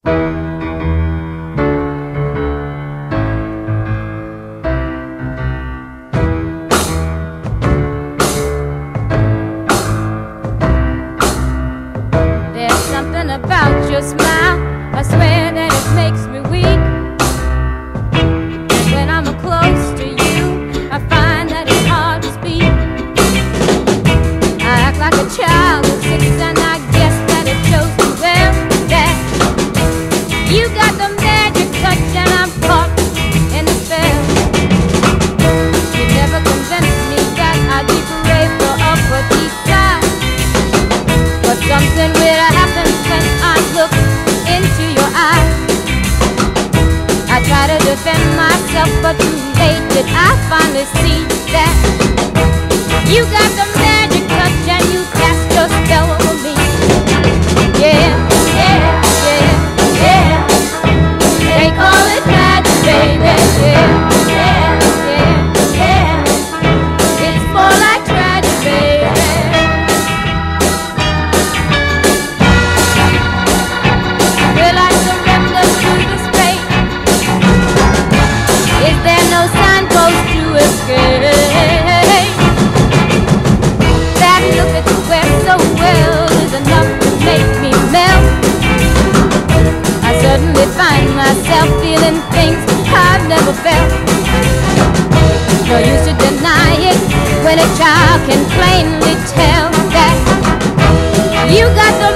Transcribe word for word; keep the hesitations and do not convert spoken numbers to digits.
There's something about your smile, I swear that it makes me weak. And when I'm close to you, I find that it's hard to speak. I act like a child at six, and I guess that it shows me well that you got the magic touch and I'm caught in the spell. You never convinced me that I'd be brave for Upper East Side, but something weird happens when I look into your eyes. I try to defend myself, but too late did I finally see that you got the magic touch and you cast your spell over me. Yeah, yeah, yeah, yeah. They call it magic, baby. Yeah, yeah, yeah, yeah. It's more like tragic, baby. Will I surrender to this fate? Is there no signpost to escape? That look that you wear so well is enough to make me melt. I suddenly find myself feeling things I've never felt. No use to deny it when a child can plainly tell that you got the